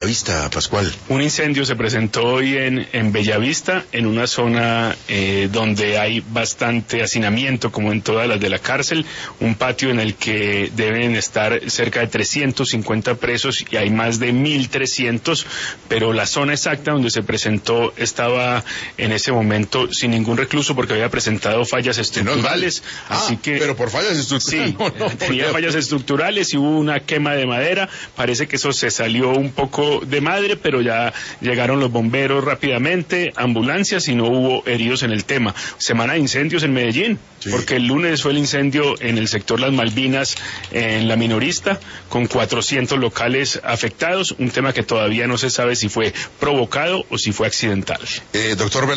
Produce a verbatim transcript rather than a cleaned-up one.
Vista, Pascual. Un incendio se presentó hoy en, en Bellavista, en una zona eh, donde hay bastante hacinamiento, como en todas las de la cárcel, un patio en el que deben estar cerca de trescientos cincuenta presos y hay más de mil trescientos, pero la zona exacta donde se presentó estaba en ese momento sin ningún recluso porque había presentado fallas estructurales. Ah, así que pero por fallas estructurales. Sí, no, no, tenía por... fallas estructurales y hubo una quema de madera. Parece que eso se salió un poco de madre, pero ya llegaron los bomberos rápidamente, ambulancias, y no hubo heridos en el tema. Semana de incendios en Medellín, sí, porque el lunes fue el incendio en el sector Las Malvinas, en la Minorista, con cuatrocientos locales afectados, un tema que todavía no se sabe si fue provocado o si fue accidental. Eh, doctor